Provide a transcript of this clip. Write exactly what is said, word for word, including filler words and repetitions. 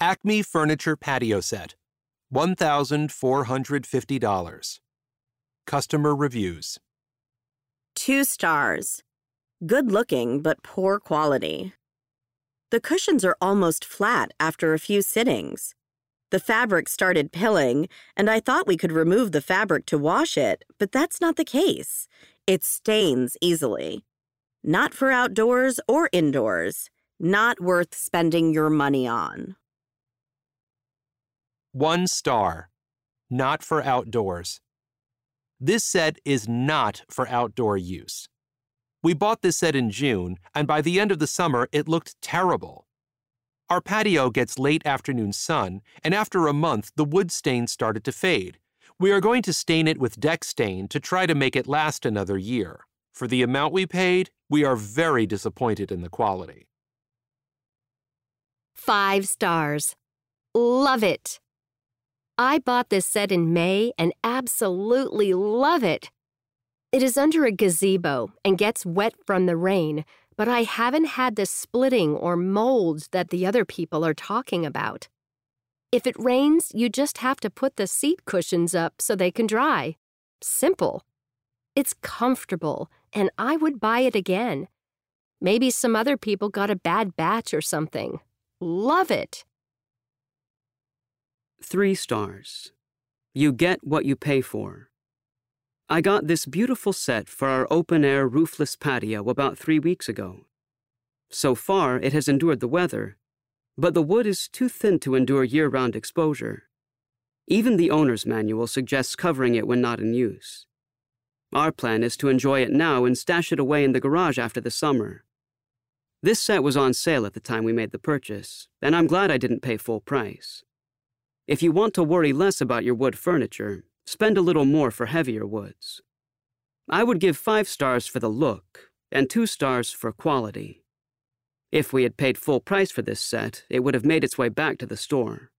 Acme Furniture Patio Set, one thousand four hundred fifty dollars. Customer reviews. Two stars. Good looking, but poor quality. The cushions are almost flat after a few sittings. The fabric started pilling, and I thought we could remove the fabric to wash it, but that's not the case. It stains easily. Not for outdoors or indoors. Not worth spending your money on. One star. Not for outdoors. This set is not for outdoor use. We bought this set in June, and by the end of the summer, it looked terrible. Our patio gets late afternoon sun, and after a month, the wood stain started to fade. We are going to stain it with deck stain to try to make it last another year. For the amount we paid, we are very disappointed in the quality. Five stars. Love it. I bought this set in May and absolutely love it. It is under a gazebo and gets wet from the rain, but I haven't had the splitting or mold that the other people are talking about. If it rains, you just have to put the seat cushions up so they can dry. Simple. It's comfortable, and I would buy it again. Maybe some other people got a bad batch or something. Love it. Three stars. You get what you pay for. I got this beautiful set for our open-air roofless patio about three weeks ago. So far, it has endured the weather, but the wood is too thin to endure year-round exposure. Even the owner's manual suggests covering it when not in use. Our plan is to enjoy it now and stash it away in the garage after the summer. This set was on sale at the time we made the purchase, and I'm glad I didn't pay full price. If you want to worry less about your wood furniture, spend a little more for heavier woods. I would give five stars for the look and two stars for quality. If we had paid full price for this set, it would have made its way back to the store.